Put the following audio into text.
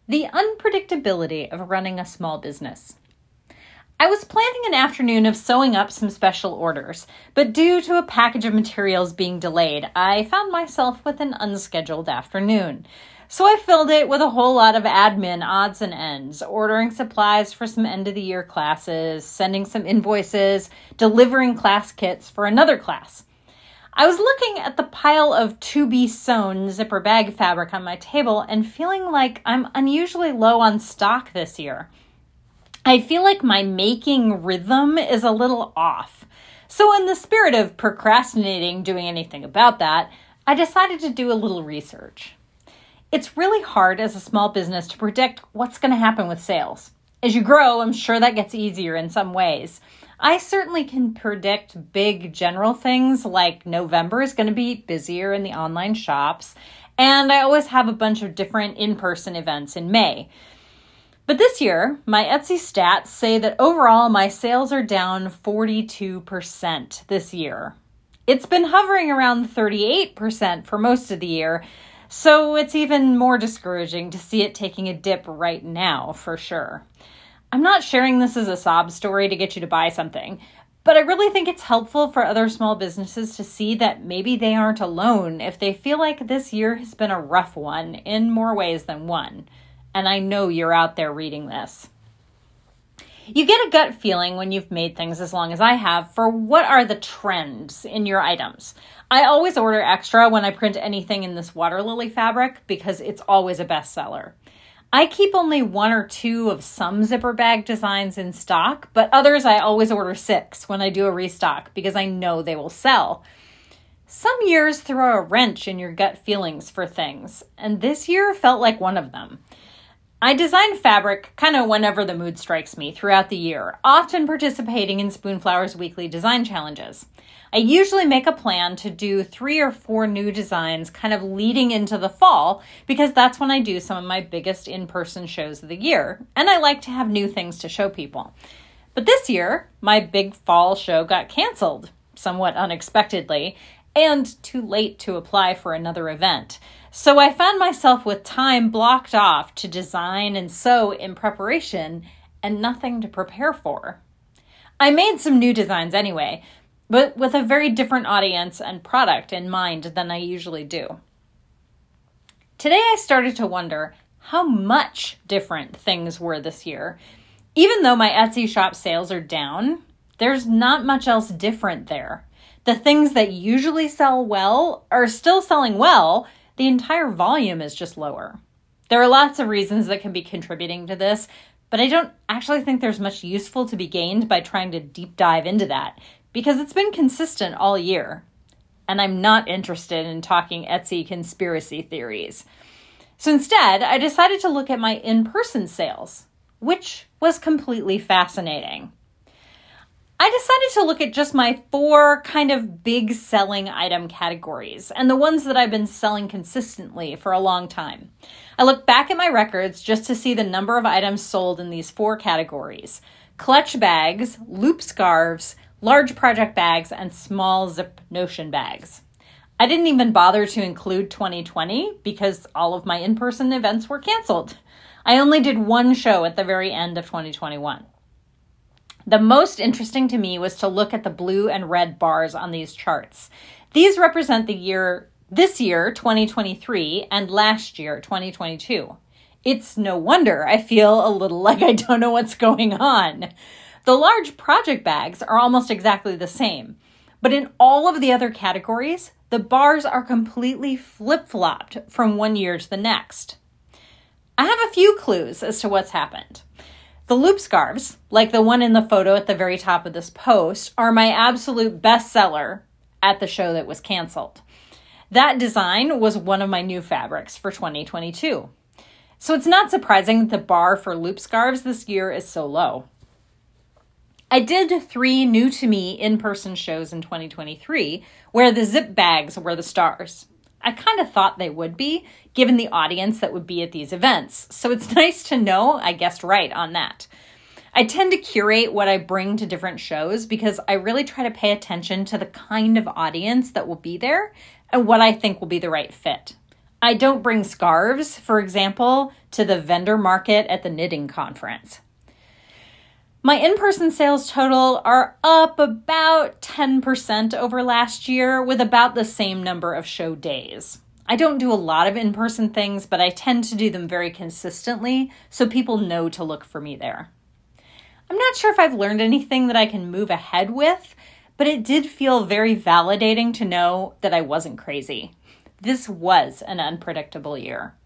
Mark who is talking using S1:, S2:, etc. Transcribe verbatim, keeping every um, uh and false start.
S1: The unpredictability of running a small business. I was planning an afternoon of sewing up some special orders, but due to a package of materials being delayed, I found myself with an unscheduled afternoon. So I filled it with a whole lot of admin odds and ends, ordering supplies for some end-of-the-year classes, sending some invoices, delivering class kits for another class. I was looking at the pile of to-be-sewn zipper bag fabric on my table and feeling like I'm unusually low on stock this year. I feel like my making rhythm is a little off. So in the spirit of procrastinating doing anything about that, I decided to do a little research. It's really hard as a small business to predict what's going to happen with sales. As you grow, I'm sure that gets easier in some ways. I certainly can predict big general things like November is going to be busier in the online shops, and I always have a bunch of different in-person events in May. But this year, my Etsy stats say that overall my sales are down forty-two percent this year. It's been hovering around thirty-eight percent for most of the year, so it's even more discouraging to see it taking a dip right now, for sure. I'm not sharing this as a sob story to get you to buy something, but I really think it's helpful for other small businesses to see that maybe they aren't alone if they feel like this year has been a rough one in more ways than one. And I know you're out there reading this. You get a gut feeling when you've made things as long as I have for what are the trends in your items. I always order extra when I print anything in this water lily fabric because it's always a bestseller. I keep only one or two of some zipper bag designs in stock, but others I always order six when I do a restock because I know they will sell. Some years throw a wrench in your gut feelings for things, and this year felt like one of them. I design fabric kind of whenever the mood strikes me throughout the year, often participating in Spoonflower's weekly design challenges. I usually make a plan to do three or four new designs kind of leading into the fall because that's when I do some of my biggest in-person shows of the year, and I like to have new things to show people. But this year, my big fall show got canceled, somewhat unexpectedly, and too late to apply for another event. So I found myself with time blocked off to design and sew in preparation and nothing to prepare for. I made some new designs anyway, but with a very different audience and product in mind than I usually do. Today I started to wonder how much different things were this year. Even though my Etsy shop sales are down, there's not much else different there. The things that usually sell well are still selling well. The entire volume is just lower. There are lots of reasons that can be contributing to this, but I don't actually think there's much useful to be gained by trying to deep dive into that, because it's been consistent all year. And I'm not interested in talking Etsy conspiracy theories. So instead, I decided to look at my in-person sales, which was completely fascinating. I decided to look at just my four kind of big selling item categories and the ones that I've been selling consistently for a long time. I looked back at my records just to see the number of items sold in these four categories: clutch bags, loop scarves, large project bags, and small zip notion bags. I didn't even bother to include twenty twenty because all of my in-person events were canceled. I only did one show at the very end of twenty twenty-one. The most interesting to me was to look at the blue and red bars on these charts. These represent the year, this year, twenty twenty-three, and last year, twenty twenty-two. It's no wonder I feel a little like I don't know what's going on. The large project bags are almost exactly the same, but in all of the other categories, the bars are completely flip-flopped from one year to the next. I have a few clues as to what's happened. The loop scarves, like the one in the photo at the very top of this post, are my absolute bestseller at the show that was canceled. That design was one of my new fabrics for twenty twenty-two. So it's not surprising that the bar for loop scarves this year is so low. I did three new to me in-person shows in twenty twenty-three where the zip bags were the stars. I kind of thought they would be, given the audience that would be at these events. So it's nice to know I guessed right on that. I tend to curate what I bring to different shows because I really try to pay attention to the kind of audience that will be there and what I think will be the right fit. I don't bring scarves, for example, to the vendor market at the knitting conference. My in-person sales total are up about ten percent over last year with about the same number of show days. I don't do a lot of in-person things, but I tend to do them very consistently so people know to look for me there. I'm not sure if I've learned anything that I can move ahead with, but it did feel very validating to know that I wasn't crazy. This was an unpredictable year.